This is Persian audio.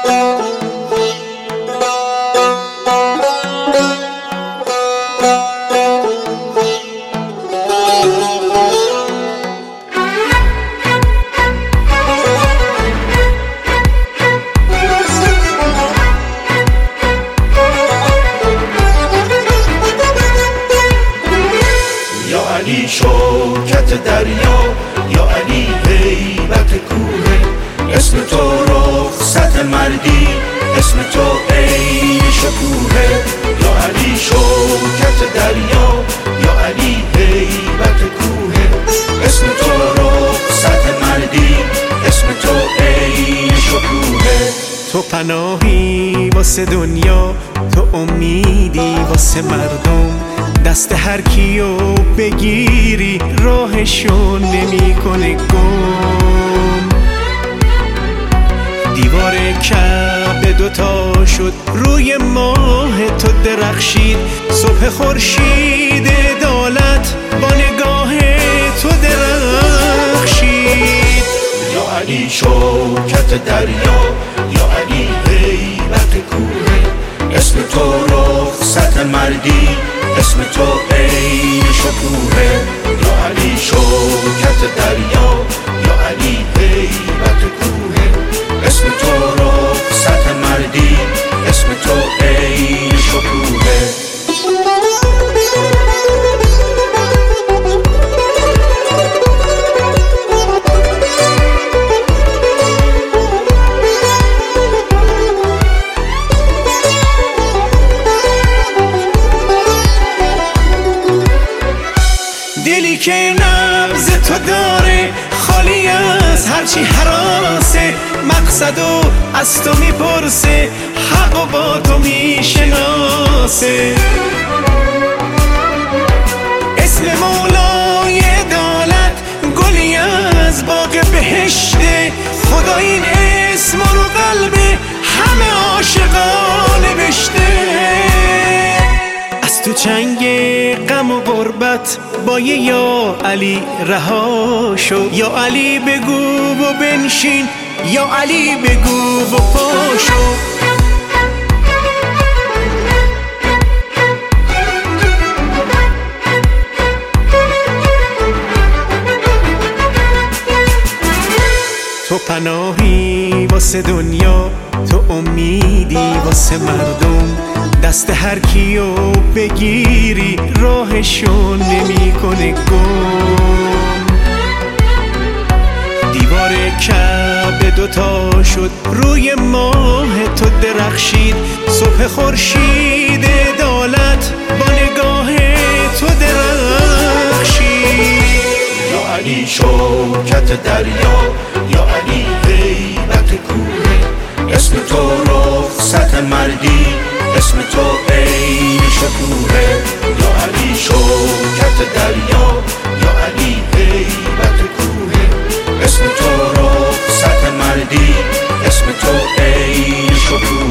علی شوکت دریا، یا علی هیبت کوه، اسم تو رخصت مردی، اسم تو عین شکوه. یا علی شوکت دریا، یا علی هیبت کوه، اسم تو رخصت مردی، اسم تو عین شکوه. تو پناهی واسه دنیا، تو امیدی واسه مردم، دست هر کیو بگیری راهشون نمیکنه گم. دیوار کعبه دوتا شد، روی ماه تو درخشید، صبح خورشید عدالت با نگاه تو درخشید. یا علی شوکت دریا، یا علی هیبت کوه، اسم تو رخصت مردی، اسم تو عین شکوه. یا علی شوکت دریا، یا علی هیبت کوه، اسم تو رخصت مردی، اسم تو عین شکوه. دلی که نبض تو داره، خالی از هرچی حراسه، مقصدو از تو میپرسه، حقو با تو میشناسه. اسم مولای عدالت گلی از باغ بهشته، خدا این اسم رو قلب همه عاشقان نوشته. از تو چنگ غم و غربت با یه یا علی رها شو، یا علی بگو و بنشین، یا علی بگو و پاشو. تو پناهی واسه دنیا، تو امیدی واسه مردم، دست هر کیو بگیری راهشون نمیکنه گم. دیوار کعبه دوتا شد، روی ماه تو درخشید، صبح خورشید عدالت با نگاه تو درخشید. یا علی شوکت دریا، یا علی هیبت کوه، اسم تو رخصت مردی، اسم تو عین شکوه. یا علی شوکت دریا، یا علی هیبت کوه، اسم تو رخصت مردی، اسم تو عین شکوه.